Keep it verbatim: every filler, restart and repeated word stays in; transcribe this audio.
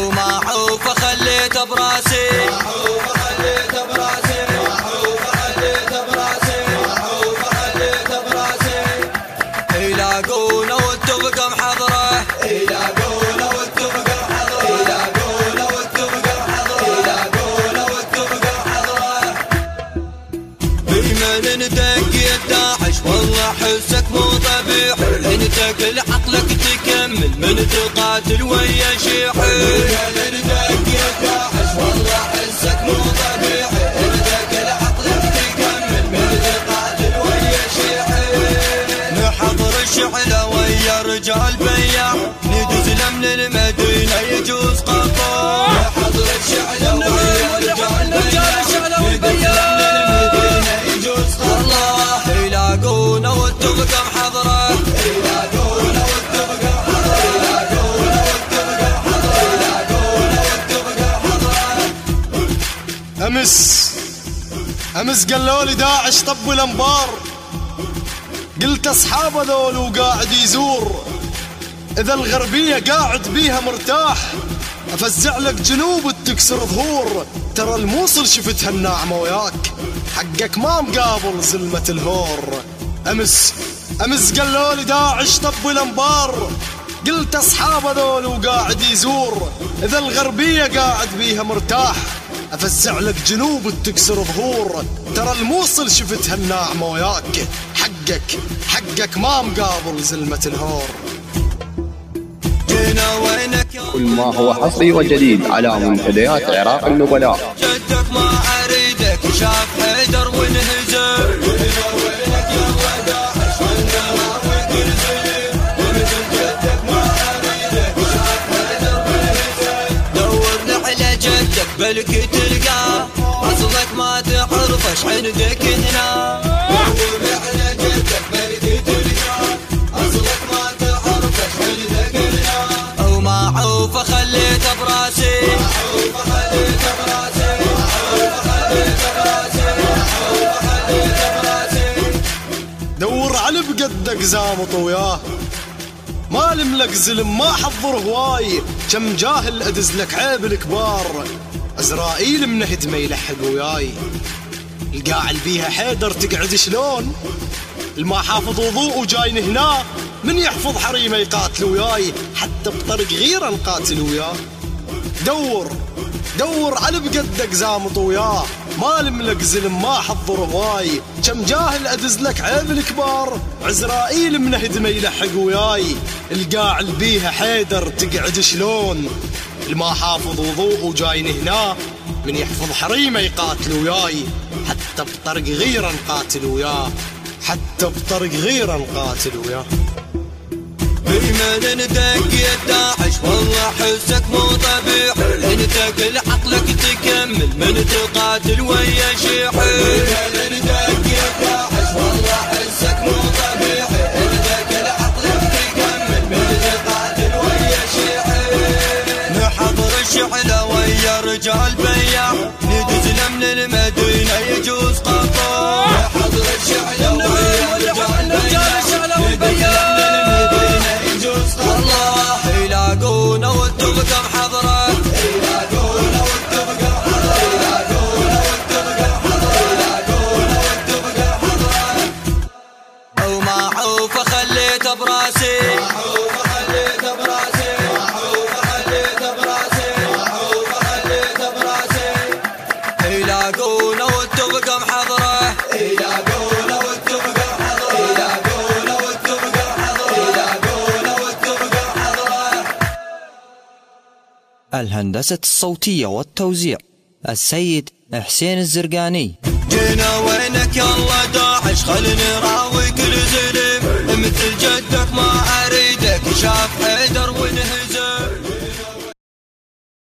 ومعوف خليته براسي معوف خليته براسي معوف خليته براسي معوف خليته براسي يلاقونا والتبقى محضره يلاقونا والتبقى محضره يلاقونا والتبقى محضره يلاقونا والتبقى محضره بمن ندق الداعش والله حسك مو طبيعي انت كل عقلك تكمل من تقاتل ويا شيحي بمن ندق الداعش والله حسك مو طبيعي انت كل عقلك تكمل من تقاتل ويا شيحي نحضر الشعلة ويا رجال بياع ندز من المدينة يجوز قطار نحضر الشعلة ويا رجال بياع يلاقونا والتبقى محضره يلاقونا والتبقى محضره يلاقونا والتبقى محضره يلاقونا والتبقى محضره امس امس قالوا لي داعش طب الانبار قلت اصحاب هذول وقاعد يزور اذا الغربيه قاعد بيها مرتاح افزع لك جنوب تكسر ظهور ترى الموصل شفتها الناعمه وياك حقك ما مقابل زلمة الهور امس امس قالوا لي داعش طب الانبار قلت اصحاب هذول وقاعد يزور اذا الغربيه قاعد بيها مرتاح افزع لك جنوب تكسر ظهور ترى الموصل شفتها الناعمه وياك حقك حقك ما مقابل زلمة الهور كل ما هو حصري وجديد على منتديات عراق النبلاء. جدك ما اريدك شاف حيدر وانهزم دورنا على جدك بلك تلقاه اصلك ما تعرفش عندك هنا دورنا على جدك بلك تلقاه اصلك ما تعرفش عندك هنا ومعوف خليته براسي معوف خليته براسي معوف خليته براسي معوف خليته براسي دور على بقدك زامط وياه ما لملك زلم ما حضر هواي كم جاهل ادز لك عيب الكبار عزرائيل منهد ما يلحق وياي القاعل بيها حيدر تقعد شلون الما حافظ وضوء وجاين هنا من يحفظ حريمه يقاتل وياي حتى بطرق غيره نقاتل وياه دور دور على بقدك زامط وياه ما لملك زلم ما حضر هواي كم جاهل ادز لك عيب الكبار عزرائيل منهد ما يلحق وياي القاعل بيها حيدر تقعد شلون الما حافظ وضوء وجاين هنا من يحفظ حريمه يقاتل وياي حتى بطرق غيره نقاتل وياه حتى بطرق غيره نقاتل وياه بمن ندق الداعش والله حسك مو طبيعي انت كل عقلك تكمل من تقاتل ويا شيحي بمن ندق الداعش والله حسك مو طبيعي انت كل عقلك تكمل من تقاتل ويا شيحي نحضر الشعلة ويا رجال بياع ندز من المدينة يجوز قطار نحضر الشعلة ويا رجال بياع يلاقونا والتبقى محضره يلاقونا والتبقى محضره يلاقونا والتبقى محضره يلاقونا والتبقى محضره ومعوف خليته براسي معوف خليته براسي معوف خليته براسي معوف خليته براسي يلاقونا والتبقى محضره يلاقونا والتبقى محضره يلاقونا والتبقى محضره يلاقونا والتبقى محضره. الهندسة الصوتية والتوزيع السيد حسين الزرقاني. جينا وينك يلا داعش خلني راوي كل زلم مثل جد